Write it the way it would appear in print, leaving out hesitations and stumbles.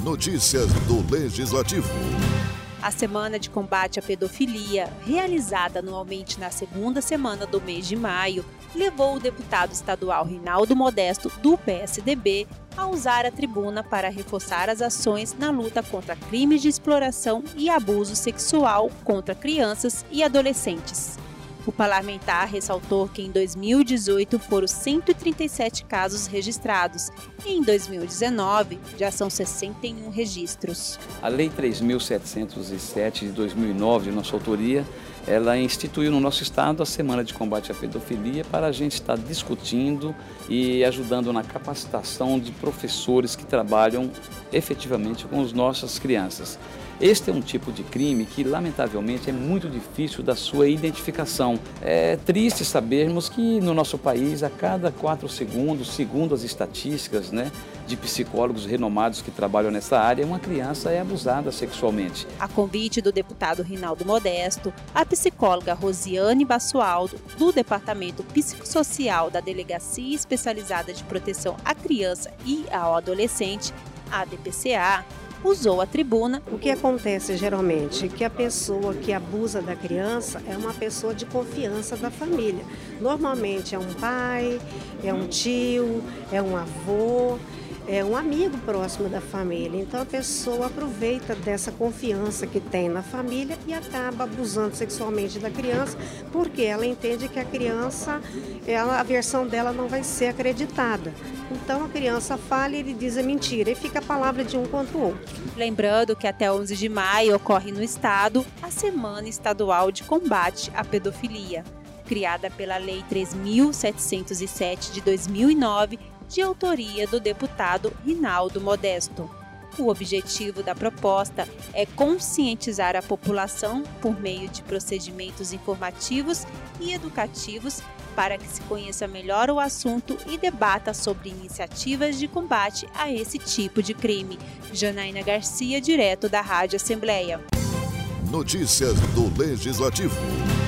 Notícias do Legislativo. A Semana de Combate à Pedofilia, realizada anualmente na segunda semana do mês de maio, levou o deputado estadual Rinaldo Modesto, do PSDB, a usar a tribuna para reforçar as ações na luta contra crimes de exploração e abuso sexual contra crianças e adolescentes. O parlamentar ressaltou que em 2018 foram 137 casos registrados e em 2019 já são 61 registros. A Lei 3.707 de 2009, de nossa autoria, ela instituiu no nosso estado a Semana de Combate à Pedofilia para a gente estar discutindo e ajudando na capacitação de professores que trabalham efetivamente com as nossas crianças. Este é um tipo de crime que, lamentavelmente, é muito difícil da sua identificação. É triste sabermos que no nosso país, a cada 4 segundos, segundo as estatísticas, de psicólogos renomados que trabalham nessa área, uma criança é abusada sexualmente. A convite do deputado Rinaldo Modesto, a psicóloga Rosiane Bassualdo, do Departamento Psicossocial da Delegacia Especializada de Proteção à Criança e ao Adolescente, a DPCA, usou a tribuna. O que acontece geralmente é que a pessoa que abusa da criança é uma pessoa de confiança da família. Normalmente é um pai, é um tio, é um avô, é um amigo próximo da família. Então a pessoa aproveita dessa confiança que tem na família e acaba abusando sexualmente da criança, porque ela entende que a criança, a versão dela não vai ser acreditada. Então a criança fala e ele diz a mentira e fica a palavra de um contra o outro. Lembrando que até 11 de maio ocorre no estado a Semana Estadual de Combate à Pedofilia, criada pela Lei 3.707 de 2009, de autoria do deputado Rinaldo Modesto. O objetivo da proposta é conscientizar a população por meio de procedimentos informativos e educativos para que se conheça melhor o assunto e debata sobre iniciativas de combate a esse tipo de crime. Janaína Garcia, direto da Rádio Assembleia. Notícias do Legislativo.